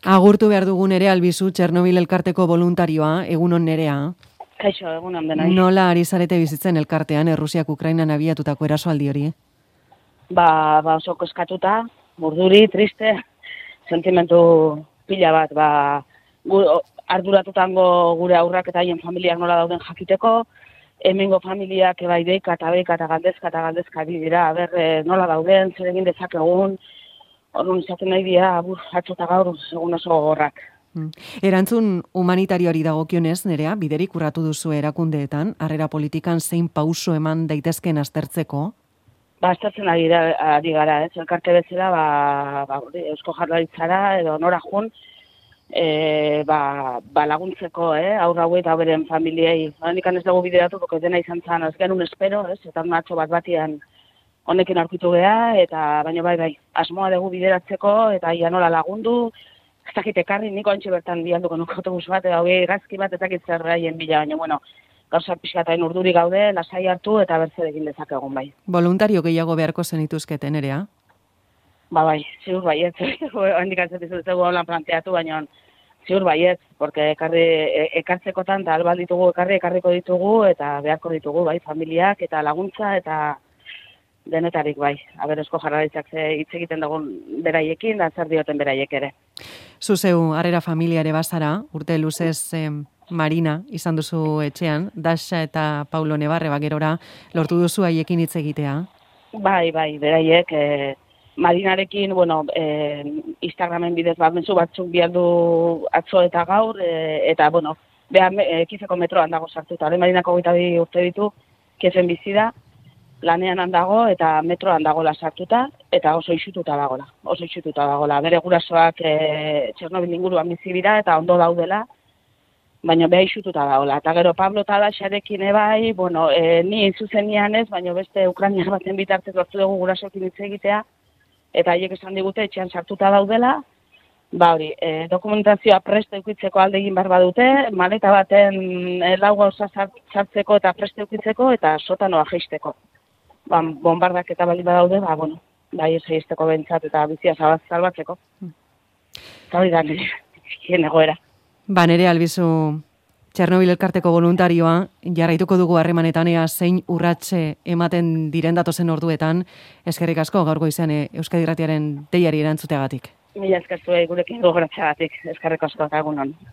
Agurtu behar dugun ere Albizu, Txernobil elkarteko voluntarioa, egunon Nerea. Kaixo, egunon denai. Nola ari zarete bizitzen elkartean, Errusiak Ukrainan abiatutako erasoaldi hori? Oso eskatuta, urduri, triste, sentimentu pila bat, arduratutango gure aurrak eta haien familiak nola dauden jakiteko, hemengo familiak bai deika eta galdezka dira, nola dauden, zer egin dezakegun, orduan izaten nahi dira, atzo eta gaur, egun oso gogorrak. Erantzun humanitarioari dagokionez, Nerea, biderik urratu duzu erakundeetan, harrera politikan zein pauso eman daitezkeen aztertzeko? Aztertzen ari gara, elkarte bezala, Eusko Jaurlaritzara edo nora jun, laguntzeko, aurra hauei eta beren familiei. Horrenik ez dugu bideratu, porque dena izan zen, ez genuen espero, eta atxo bat-batian honekin aurkitu geha, eta bai, asmoa dugu bideratzeko, eta ia nola lagundu, ez dakit ekarri, niko antxe bertan bialduko nuko autobus bat, eta hogei gazki bat, ez dakit zer gaien bila, baina, gauzak pixkatain urduri gaude, lasai hartu, eta bertze egin dezakegun bai. Voluntario gehiago beharko zenituzketen, Nerea? Bai, ziur baiet, handik antzetizut zegu holan planteatu, baina ziur baiet, porque ekartzekotan, eta albal ditugu, ekarriko ditugu, eta beharko ditugu, bai, familiak, eta laguntza, eta denetarik, bai. Eusko Jaurlaritzak hitz egiten dugun beraiekin, da zer dioten beraiek ere. Zuzeu, harrera familiare bazara, urte luzez Marina izan duzu etxean, Dasha eta Paulo Nebarre gerora lortu duzu haiekin hitz egitea? Bai, beraiek, Marinarekin, Instagramen bidez mezu batzuk bialdu atzo eta gaur, eta, Kizeko metroan dago sartuta. Hore Marinako 22 urte ditu, Kizen bizi da, lanean handago eta metroan dagola sartuta, eta oso isututa dagola. Bere gurasoak Txernobil inguruan bizi dira eta ondo daudela, baina beha isututa dagoela. Eta gero Pablo eta Daxarekin ebai, ni zuzenian ez, baina beste Ukrainiar baten bitartez lortu dugu gurasoekin hitz egitea, eta haiek esan digute etxean sartuta daudela, dokumentazioa prest eukitzeko alde egin behar badute, maleta baten lau gauza sartzeko eta prest eukitzeko, eta sotanoa jeisteko. Bombardak eta bali badaude, ez jeisteko bentsat eta bizia salbatzeko. Eta hori da nire egoera. Nerea Albizu, Txernobil elkarteko voluntarioa, jarraituko dugu harremanetan ea zein urratxe ematen diren datozen orduetan, eskerrik asko gaur goizean Euskadi Irratiaren deiari erantzuteagatik. Mila eskertu gurekin gogoratzeagatik, eskerrik asko eta egunon.